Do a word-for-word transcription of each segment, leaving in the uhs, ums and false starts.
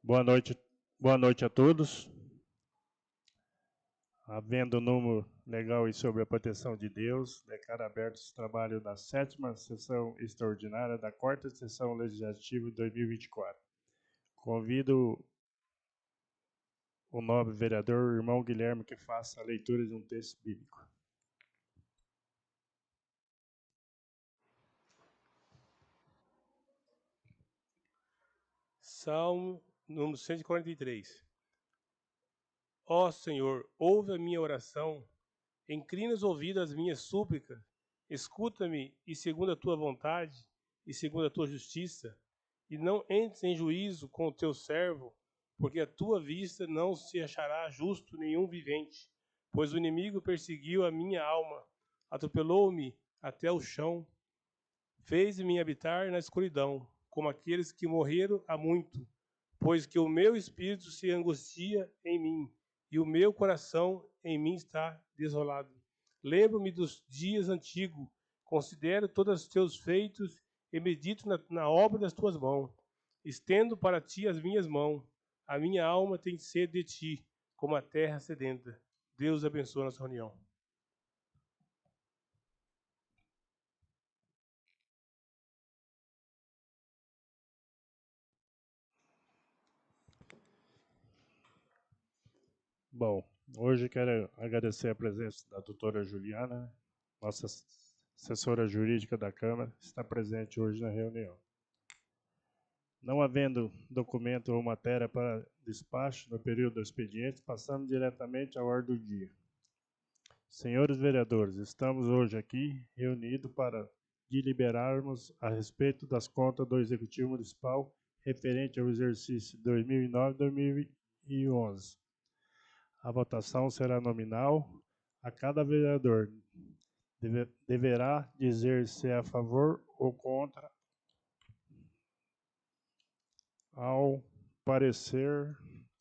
Boa noite, boa noite a todos. Havendo um número legal aí sobre a proteção de Deus, declaro aberto esse trabalho da sétima sessão extraordinária da quarta sessão legislativa de dois mil e vinte e quatro. Convido o nobre vereador, o irmão Guilherme, que faça a leitura de um texto bíblico. Salmo número cento e quarenta e três. Ó Senhor, ouve a minha oração, inclina os ouvidos às minhas súplicas, escuta-me e segundo a tua vontade e segundo a tua justiça, e não entres em juízo com o teu servo, porque a tua vista não se achará justo nenhum vivente, pois o inimigo perseguiu a minha alma, atropelou-me até o chão, fez-me habitar na escuridão, como aqueles que morreram há muito, pois que o meu espírito se angustia em mim, e o meu coração em mim está desolado. Lembro-me dos dias antigos, considero todos os teus feitos e medito na, na obra das tuas mãos. Estendo para ti as minhas mãos, a minha alma tem sede de ti, como a terra sedenta. Deus abençoe a nossa reunião. Bom, hoje quero agradecer a presença da doutora Juliana, nossa assessora jurídica da Câmara, está presente hoje na reunião. Não havendo documento ou matéria para despacho no período do expediente, passamos diretamente à ordem do dia. Senhores vereadores, estamos hoje aqui reunidos para deliberarmos a respeito das contas do Executivo Municipal referente ao exercício dois mil e nove a dois mil e onze. A votação será nominal. A cada vereador deve, deverá dizer se é a favor ou contra ao parecer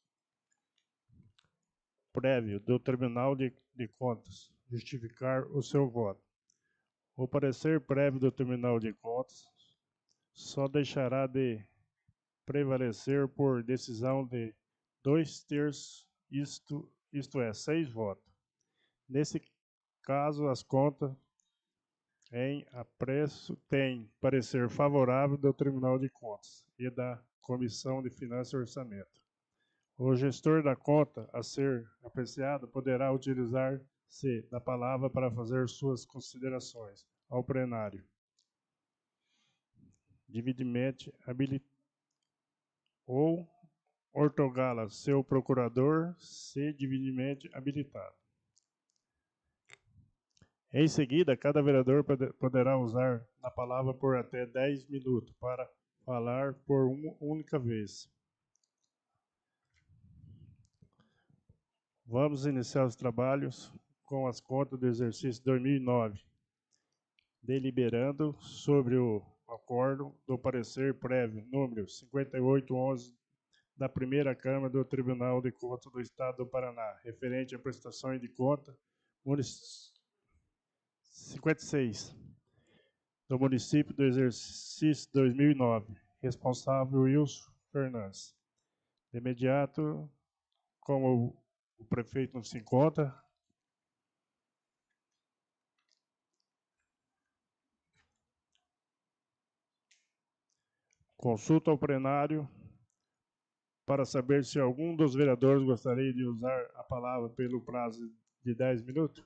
prévio do Tribunal de, de Contas, justificar o seu voto. O parecer prévio do Tribunal de Contas só deixará de prevalecer por decisão de dois terços, isto, isto é, seis votos. Nesse caso, as contas em apreço têm parecer favorável do Tribunal de Contas e da Comissão de Finanças e Orçamento. O gestor da conta a ser apreciado poderá utilizar-se da palavra para fazer suas considerações ao plenário, devidamente habilitado, ou ortogá-la seu procurador, se devidamente habilitado. Em seguida, cada vereador poderá usar a palavra por até dez minutos para falar por uma única vez. Vamos iniciar os trabalhos com as contas do exercício dois mil e nove, deliberando sobre o acordo do parecer prévio número cinquenta e oito onze da primeira Câmara do Tribunal de Contas do Estado do Paraná, referente a prestações de conta cinquenta e seis do município do exercício dois mil e nove, responsável Wilson Fernandes. De imediato, como o prefeito não se encontra, consulta ao plenário para saber se algum dos vereadores gostaria de usar a palavra pelo prazo de dez minutos.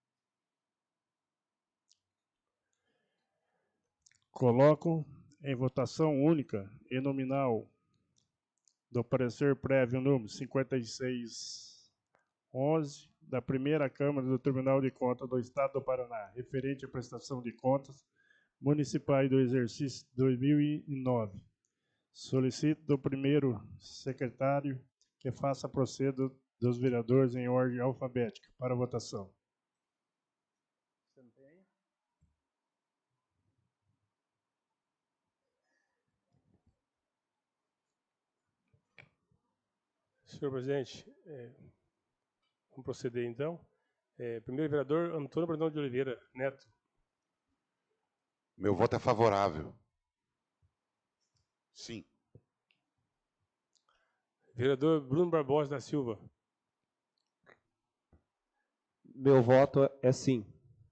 Coloco em votação única e nominal do parecer prévio número cinquenta e seis onze da primeira Câmara do Tribunal de Contas do Estado do Paraná, referente à prestação de contas municipais do exercício dois mil e nove. Solicito do primeiro secretário que faça proceder dos vereadores em ordem alfabética para votação. Senhor presidente, é, vamos proceder então. É, primeiro vereador Antônio Brandão de Oliveira Neto. Meu voto é favorável. Sim. Vereador Bruno Barbosa da Silva. Meu voto é sim.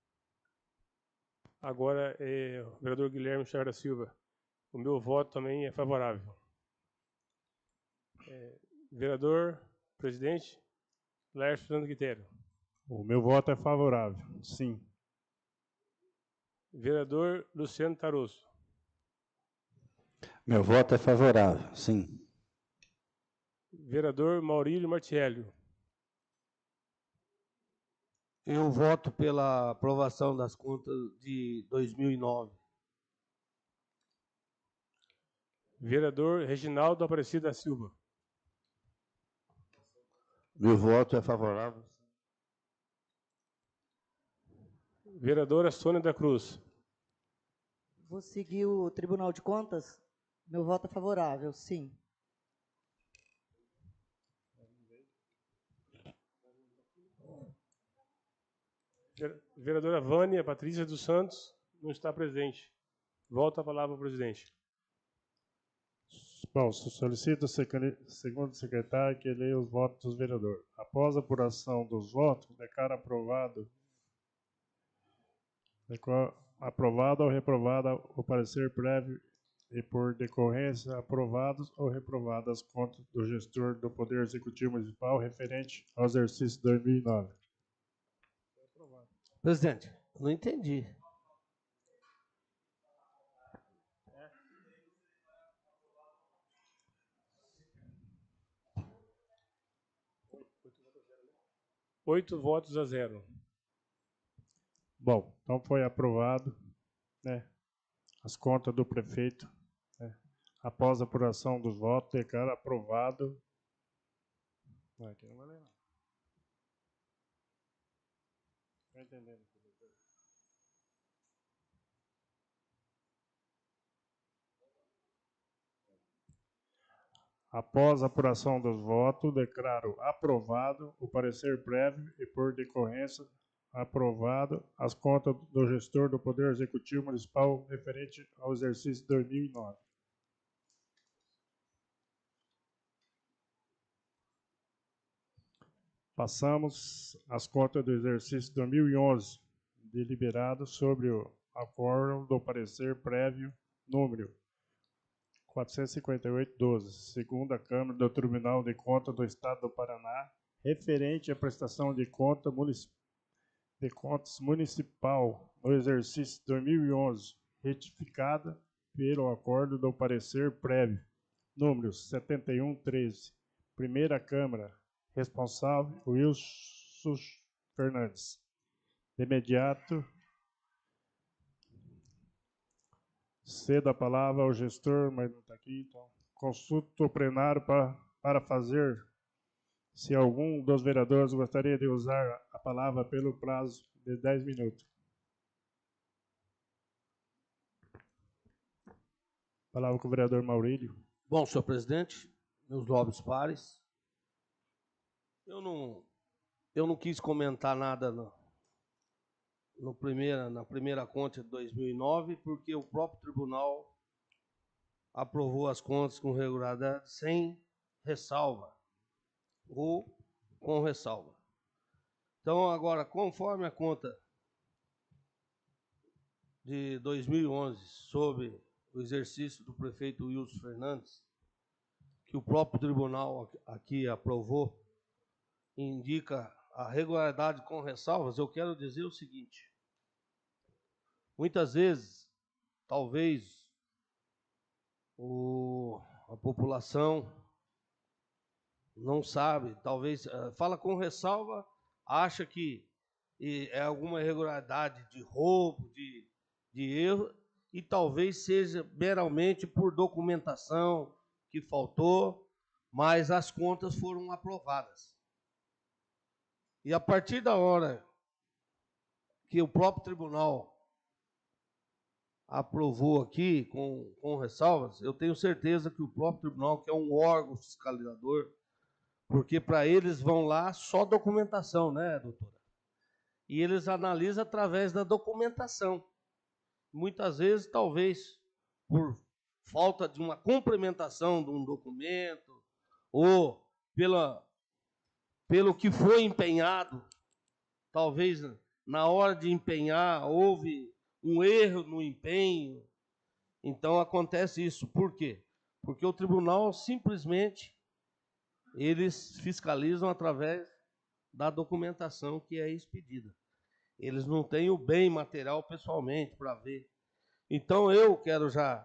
Agora é o vereador Guilherme Chagas da Silva. O meu voto também é favorável. É, vereador presidente Laércio Fernando Quitério. O meu voto é favorável, sim. Vereador Luciano Tarosso. Meu voto é favorável, sim. Vereador Maurílio Martiello. Eu voto pela aprovação das contas de dois mil e nove. Vereador Reginaldo Aparecido da Silva. Meu voto é favorável. Vereadora Sônia da Cruz. Vou seguir o Tribunal de Contas. Meu voto é favorável, sim. Vereadora Vânia Patrícia dos Santos não está presente. Volta a palavra ao presidente. Bom, solicito ao segundo secretário que leia os votos dos vereadores. Após a apuração dos votos, declaro aprovado, declaro aprovado ou reprovado o parecer prévio e, por decorrência, aprovados ou reprovadas as contas do gestor do Poder Executivo Municipal referente ao exercício dois mil e nove. Presidente, não entendi. Oito votos a zero. Bom, então foi aprovado, né, as contas do prefeito, né, após a apuração dos votos, declaro aprovado. Não, aqui não vai ler, não. Está entendendo? Após a apuração dos votos, declaro aprovado o parecer prévio e, por decorrência, aprovado as contas do gestor do Poder Executivo Municipal referente ao exercício dois mil e nove. Passamos às contas do exercício dois mil e onze, deliberado sobre o acordo do parecer prévio número quatrocentos e cinquenta e oito, doze, segunda Câmara do Tribunal de Contas do Estado do Paraná, referente à prestação de, conta munic... de contas municipal no exercício dois mil e onze, retificada pelo acordo do parecer prévio, número setenta e um, treze, primeira Câmara, responsável, Wilson Fernandes. De imediato, cedo a palavra ao gestor, mas não está aqui, então consulto o plenário para, para fazer, se algum dos vereadores gostaria de usar a palavra pelo prazo de dez minutos. Palavra com o vereador Maurílio. Bom, senhor presidente, meus nobres pares, eu não, eu não quis comentar nada no, no primeira, na primeira conta de dois mil e nove, porque o próprio tribunal aprovou as contas com regularidade sem ressalva, ou com ressalva. Então, agora, conforme a conta de dois mil e onze, sobre o exercício do prefeito Wilson Fernandes, que o próprio tribunal aqui aprovou, indica a regularidade com ressalvas, eu quero dizer o seguinte: muitas vezes, talvez, o, a população não sabe, talvez, fala com ressalva, acha que é alguma irregularidade de roubo, de, de erro, e talvez seja meramente por documentação que faltou, mas as contas foram aprovadas. E a partir da hora que o próprio tribunal aprovou aqui, com, com ressalvas, eu tenho certeza que o próprio tribunal, que é um órgão fiscalizador, porque para eles vão lá só documentação, né, doutora? E eles analisam através da documentação. Muitas vezes, talvez, por falta de uma complementação de um documento, ou pela, pelo que foi empenhado, talvez na hora de empenhar houve um erro no empenho. Então acontece isso. Por quê? Porque o tribunal simplesmente eles fiscalizam através da documentação que é expedida. Eles não têm o bem material pessoalmente para ver. Então eu quero já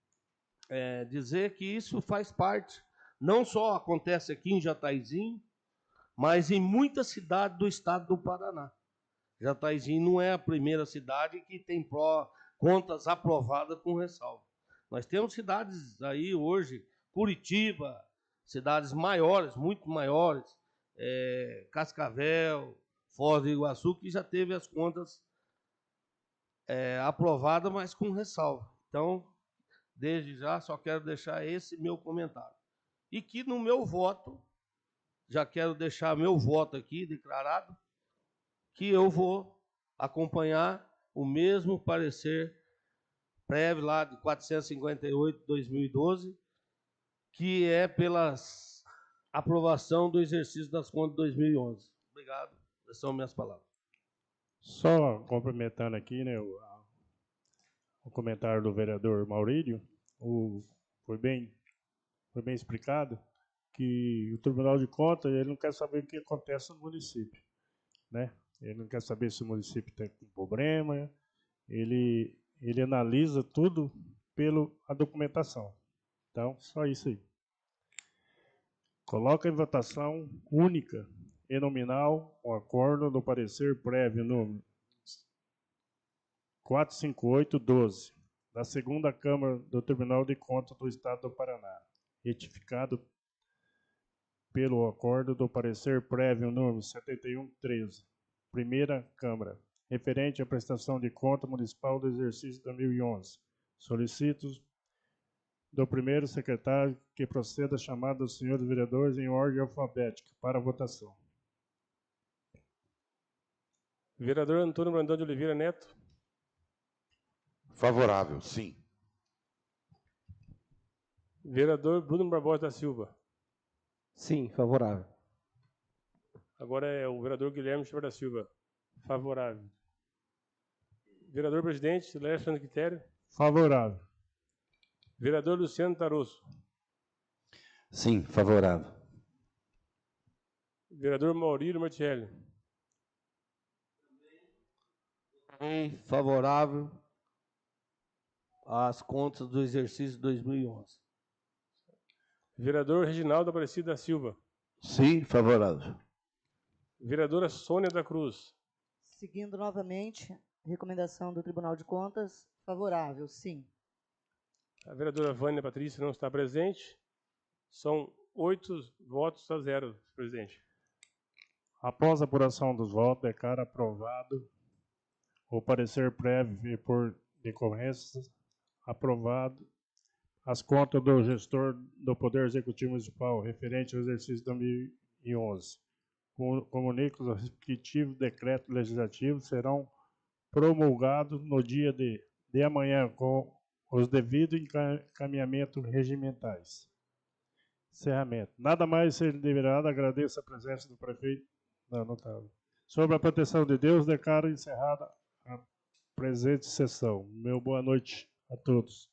é, dizer que isso faz parte, não só acontece aqui em Jataizinho, mas em muitas cidades do estado do Paraná. Jataizinho não é a primeira cidade que tem pró, contas aprovadas com ressalva. Nós temos cidades aí hoje, Curitiba, cidades maiores, muito maiores, é, Cascavel, Foz do Iguaçu, que já teve as contas é, aprovadas, mas com ressalva. Então, desde já, só quero deixar esse meu comentário. E que no meu voto, já quero deixar meu voto aqui declarado, que eu vou acompanhar o mesmo parecer prévio lá de quatrocentos e cinquenta e oito de dois mil e doze, que é pela aprovação do exercício das contas de dois mil e onze. Obrigado. Essas são minhas palavras. Só complementando aqui, né, o, a, o comentário do vereador Maurílio, o, foi, bem, foi bem explicado que o Tribunal de Contas ele não quer saber o que acontece no município, né? Ele não quer saber se o município tem um problema, ele, ele analisa tudo pela documentação. Então, só isso aí. Coloca em votação única e nominal o acordo do parecer prévio número quatrocentos e cinquenta e oito barra doze da segunda Câmara do Tribunal de Contas do Estado do Paraná, retificado pelo acordo do parecer prévio número setenta e um barra treze, primeira Câmara, referente à prestação de conta municipal do exercício dois mil e onze. Solicito do primeiro secretário que proceda a chamada dos senhores vereadores em ordem alfabética para a votação. Vereador Antônio Brandão de Oliveira Neto. Favorável, sim. Vereador Bruno Barbosa da Silva. Sim, favorável. Agora é o vereador Guilherme Schreiber da Silva. Favorável. Vereador presidente Alexandre Quitério. Favorável. Vereador Luciano Tarosso. Sim, favorável. Vereador Maurílio Martielli. Também favorável às contas do exercício dois mil e onze. Vereador Reginaldo Aparecido da Silva. Sim, favorável. Vereadora Sônia da Cruz. Seguindo novamente, recomendação do Tribunal de Contas, favorável, sim. A vereadora Vânia Patrícia não está presente. São oito votos a zero, presidente. Após a apuração dos votos, declaro aprovado o parecer prévio e por decorrência aprovado as contas do gestor do Poder Executivo Municipal referente ao exercício dois mil e onze. Comunico os respectivos decretos legislativos serão promulgados no dia de, de amanhã com os devidos encaminhamentos regimentais. Encerramento. Nada mais ser deliberado. Agradeço a presença do prefeito. Não, não estava. Sobre a proteção de Deus, declaro encerrada a presente sessão. Meu boa noite a todos.